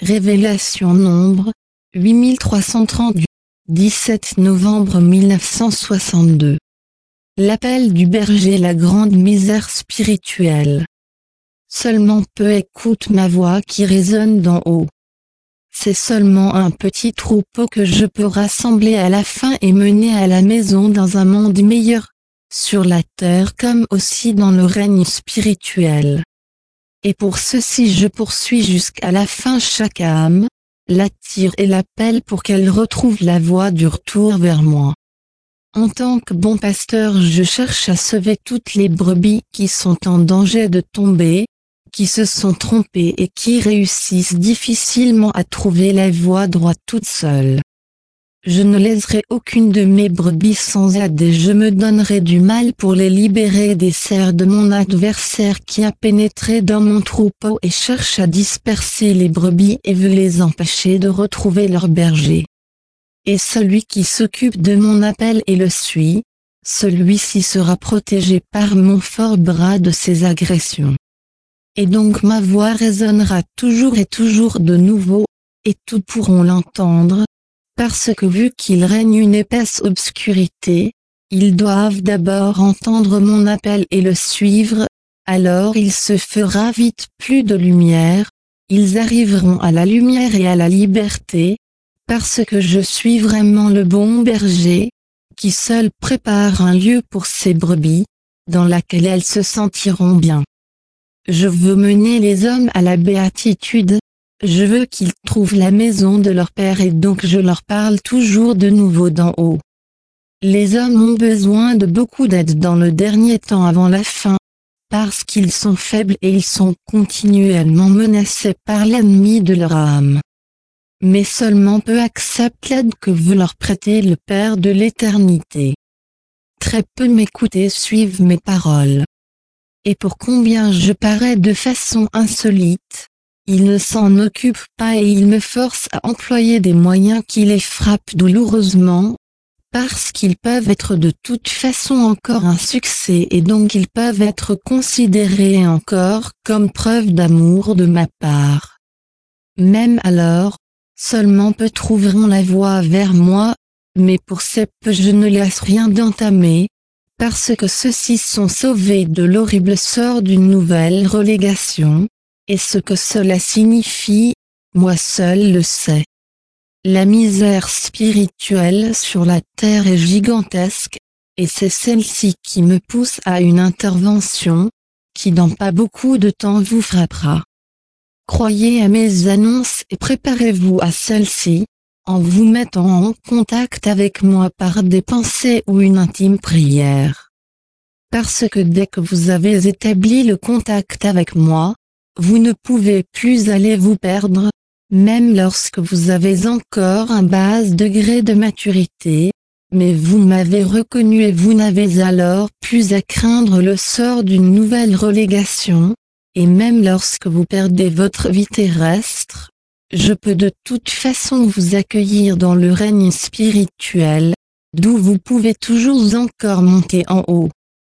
Révélation Nombre, 8338, 17 novembre 1962. L'appel du berger, la grande misère spirituelle. Seulement peu écoutent ma voix qui résonne d'en haut. C'est seulement un petit troupeau que je peux rassembler à la fin et mener à la maison dans un monde meilleur, sur la terre comme aussi dans le règne spirituel. Et pour ceci je poursuis jusqu'à la fin chaque âme, l'attire et l'appelle pour qu'elle retrouve la voie du retour vers moi. En tant que bon pasteur, je cherche à sauver toutes les brebis qui sont en danger de tomber, qui se sont trompées et qui réussissent difficilement à trouver la voie droite toute seule. Je ne laisserai aucune de mes brebis sans aide et je me donnerai du mal pour les libérer des serres de mon adversaire qui a pénétré dans mon troupeau et cherche à disperser les brebis et veut les empêcher de retrouver leur berger. Et celui qui s'occupe de mon appel et le suit, celui-ci sera protégé par mon fort bras de ses agressions. Et donc ma voix résonnera toujours et toujours de nouveau, et tous pourront l'entendre, parce que vu qu'il règne une épaisse obscurité, ils doivent d'abord entendre mon appel et le suivre, alors il se fera vite plus de lumière, ils arriveront à la lumière et à la liberté, parce que je suis vraiment le bon berger, qui seul prépare un lieu pour ses brebis, dans laquelle elles se sentiront bien. Je veux mener les hommes à la béatitude, je veux qu'ils trouvent la maison de leur Père et donc je leur parle toujours de nouveau d'en haut. Les hommes ont besoin de beaucoup d'aide dans le dernier temps avant la fin, parce qu'ils sont faibles et ils sont continuellement menacés par l'ennemi de leur âme. Mais seulement peu acceptent l'aide que veut leur prêter le Père de l'éternité. Très peu m'écoutent et suivent mes paroles. Et pour combien je parais de façon insolite, ils ne s'en occupent pas et ils me forcent à employer des moyens qui les frappent douloureusement, parce qu'ils peuvent être de toute façon encore un succès et donc ils peuvent être considérés encore comme preuve d'amour de ma part. Même alors, seulement peu trouveront la voie vers moi, mais pour ces peu je ne laisse rien d'entamer, parce que ceux-ci sont sauvés de l'horrible sort d'une nouvelle relégation, et ce que cela signifie, moi seul le sais. La misère spirituelle sur la terre est gigantesque, et c'est celle-ci qui me pousse à une intervention, qui dans pas beaucoup de temps vous frappera. Croyez à mes annonces et préparez-vous à celle-ci, en vous mettant en contact avec moi par des pensées ou une intime prière. Parce que dès que vous avez établi le contact avec moi, vous ne pouvez plus aller vous perdre, même lorsque vous avez encore un bas degré de maturité, mais vous m'avez reconnu et vous n'avez alors plus à craindre le sort d'une nouvelle relégation, et même lorsque vous perdez votre vie terrestre, je peux de toute façon vous accueillir dans le règne spirituel, d'où vous pouvez toujours encore monter en haut.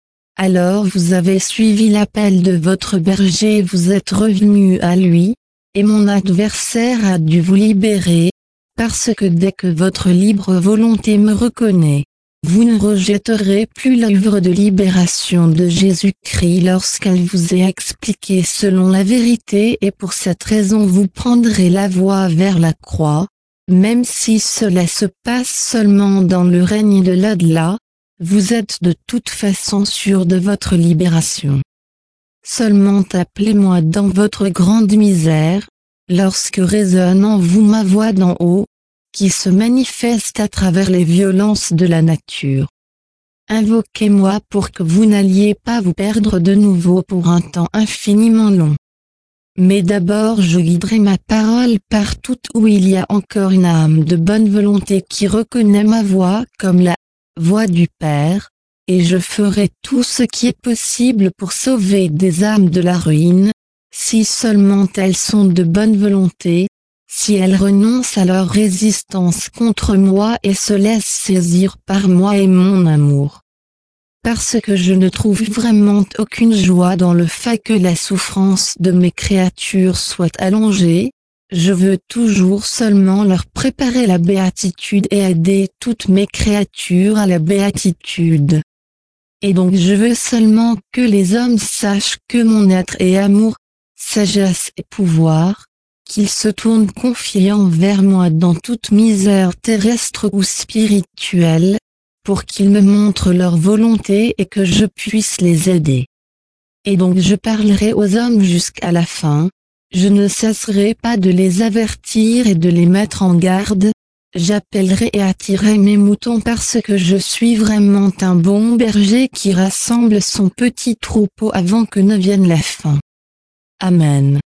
Alors vous avez suivi l'appel de votre berger et vous êtes revenu à lui, et mon adversaire a dû vous libérer, parce que dès que votre libre volonté me reconnaît, vous ne rejetterez plus l'œuvre de libération de Jésus-Christ lorsqu'elle vous est expliquée selon la vérité et pour cette raison vous prendrez la voie vers la croix, même si cela se passe seulement dans le règne de l'au-delà, vous êtes de toute façon sûr de votre libération. Seulement appelez-moi dans votre grande misère, lorsque résonne en vous ma voix d'en haut, qui se manifeste à travers les violences de la nature. Invoquez-moi pour que vous n'alliez pas vous perdre de nouveau pour un temps infiniment long. Mais d'abord je guiderai ma parole partout où il y a encore une âme de bonne volonté qui reconnaît ma voix comme la voix du Père, et je ferai tout ce qui est possible pour sauver des âmes de la ruine, si seulement elles sont de bonne volonté, si elles renoncent à leur résistance contre moi et se laissent saisir par moi et mon amour. Parce que je ne trouve vraiment aucune joie dans le fait que la souffrance de mes créatures soit allongée, Je veux toujours seulement leur préparer la béatitude et aider toutes mes créatures à la béatitude. Et donc je veux seulement que les hommes sachent que mon être est amour, sagesse et pouvoir, qu'ils se tournent confiants vers moi dans toute misère terrestre ou spirituelle, pour qu'ils me montrent leur volonté et que je puisse les aider. Et donc je parlerai aux hommes jusqu'à la fin, je ne cesserai pas de les avertir et de les mettre en garde, j'appellerai et attirerai mes moutons parce que je suis vraiment un bon berger qui rassemble son petit troupeau avant que ne vienne la fin. Amen.